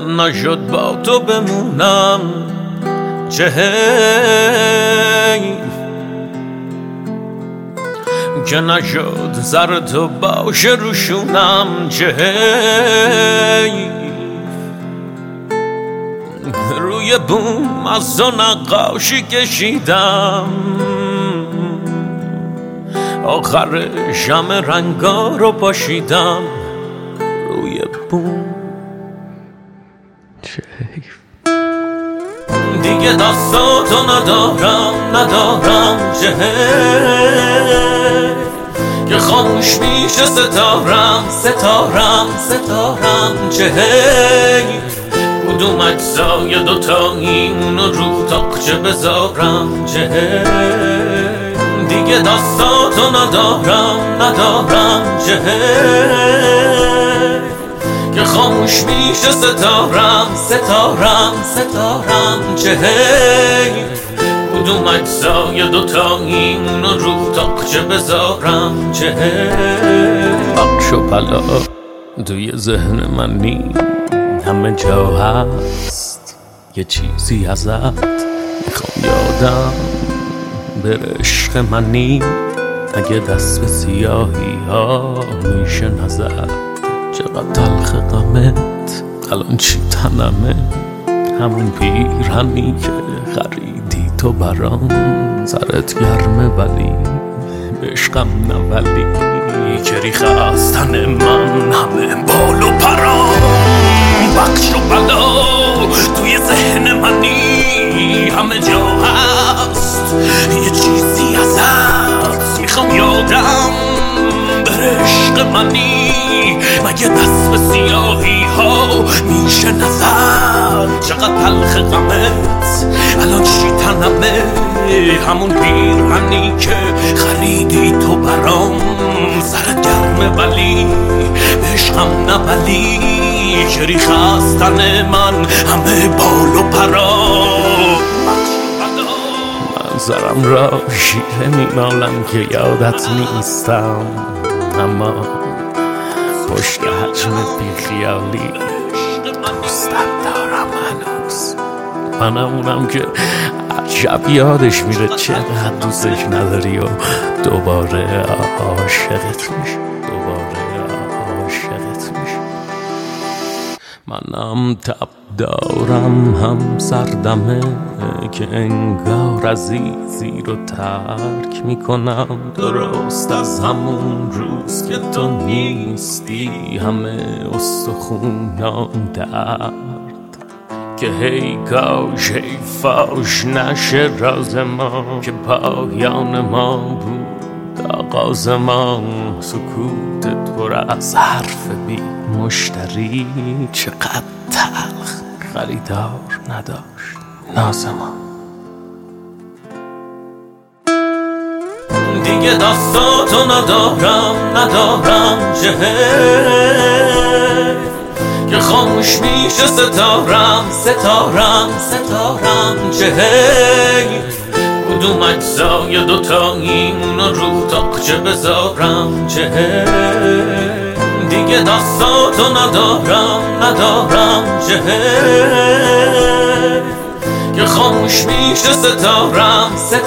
من نشد با تو بمونم چه حیف که نشد زر تو باشه روشونم چه حیف روی بوم از تو نقاشی کشیدم آخرش همه رنگا رو پاشیدم روی بوم چه حیف دیگه دستاتو ندارم چه حیف که خاموش میشه ستارم چه حیف کدوم اجزای دوتایی اونو رو تاقچه بذارم چه حیف دیگه دستاتو ندارم چه حیف که خاموش میشه ستارم چه حیف کدوم اجزای دوتایی اونو رو تاقچه بذارم چه حیف بخش و پلا توی ذهن من نی همه جا هست یه چیزی ازت میخوام یادم بره عشق منی اگه دست به سیاهی ها میشه نزد چقدر تلخ غمت الان چی تنمه همون پیرهنی که خریدی تو برام سرت گرمه ولی عشقم نه ولی که ریخه از تن من همه بال و پرام بخش و بلا توی ذهن منی همه جا هست یه چیزی ازت میخوام یادم بره عشق منی مگه دست به سیاهی ها میشه نظر چقدر تلخ غمت الان چی تنمه همون پیرهنی که خریدی تو برام سرت گرمه ولی عشقم نه ولی که ریخه از تن من همه بال و پرا منظرم را شیره میمالم که یادت نیستم اما پشت حجم بیخیالی دوستت دارم هنوز منم اونم که عجب یادش میره چقدر دوستش نداری و دوباره عاشقت میشه منم تب دارم هم سردمه که انگار عزیزی رو ترک میکنم درست از همون روز که تو نیستی همه استخونام درد که هی کاش هی فاش نشه راز ما که پایان ما بود آغاز ما سکوتت پر از حرف بی مشتری چقدر تلخ خریدار نداشت ناز ما دیگه دستاتو ندارم چه حیف که خاموش میشه ستارم چه حیف کدوم اجزای دوتایی اونو رو تاقچه بذارم چه حیف دیگه دستاتو ندارم چه حیف که خاموش میشه ستارم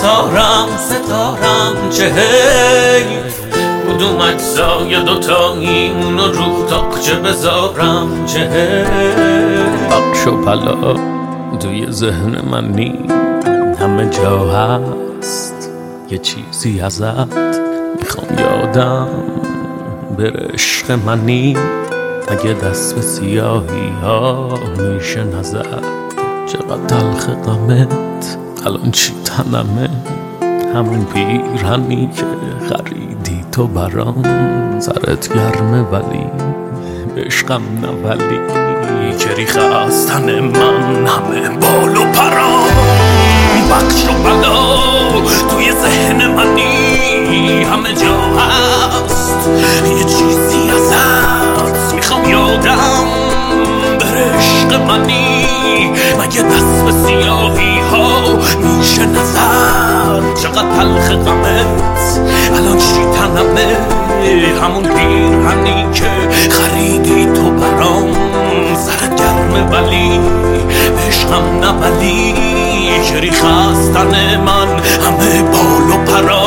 چه حیف کدوم اجزای دوتایی اونو رو تاقچه بذارم چه حیف بخش و پلا توی ذهن من نی همه جا هست یه چیزی ازت میخوام یادم بره عشق منی اگه دست به سیاهی ها میشه نزد چقدر تلخ غمت الان چی تنمه همون پیرهنی که خریدی تو برام سرت گرمه ولی عشقم نه ولی که ریخه از تن من همه بال و پرام بخش و بلا توی ذهن منی همه جا هست یه چیزی ازت میخوام یادم بره عشق منی مگه دست به سیاهی ها میشه نظر چقدر تلخ غمت الان چی تنمه همون پیرهنی که خریدی تو برام سرت گرمه همه ولی عشقم نبلی چری خستن من همه بال و پرا